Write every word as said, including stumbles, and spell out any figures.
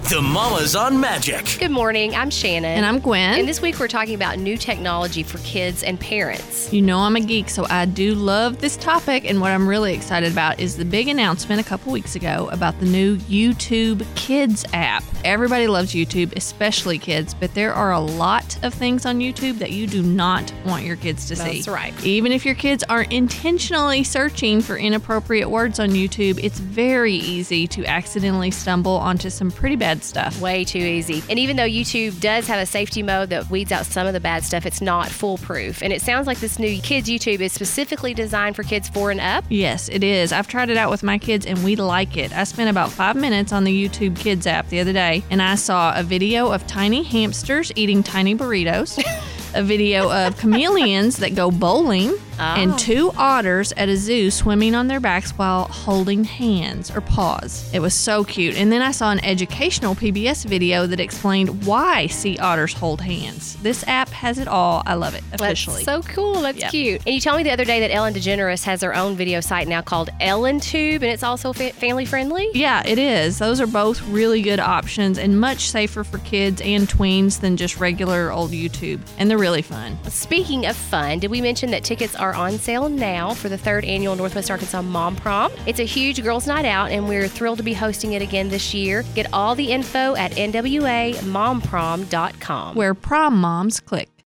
The Mamas on Magic. Good morning. I'm Shannon. And I'm Gwen. And this week we're talking about new technology for kids and parents. You know I'm a geek, so I do love this topic. And what I'm really excited about is the big announcement a couple weeks ago about the new YouTube Kids app. Everybody loves YouTube, especially kids, but there are a lot of things on YouTube that you do not want your kids to see. That's right. Even if your kids aren't intentionally searching for inappropriate words on YouTube, it's very easy to accidentally stumble onto some pretty bad stuff. Way too easy. And even though YouTube does have a safety mode that weeds out some of the bad stuff, it's not foolproof. And it sounds like this new kids YouTube is specifically designed for kids four and up. Yes, it is. I've tried it out with my kids and we like it. I spent about five minutes on the YouTube Kids app the other day and I saw a video of tiny hamsters eating tiny burritos. A video of chameleons that go bowling, oh. and two otters at a zoo swimming on their backs while holding hands or paws. It was so cute. And then I saw an educational P B S video that explained why sea otters hold hands. This app has it all. I love it, officially. That's so cool. That's yep. cute. And you told me the other day that Ellen DeGeneres has her own video site now called EllenTube, and it's also fa- family friendly? Yeah, it is. Those are both really good options and much safer for kids and tweens than just regular old YouTube. And they're really fun. Speaking of fun, did we mention that tickets are on sale now for the third annual Northwest Arkansas Mom Prom? It's a huge girls' night out, and we're thrilled to be hosting it again this year. Get all the info at N W A mom prom dot com. Where prom moms click.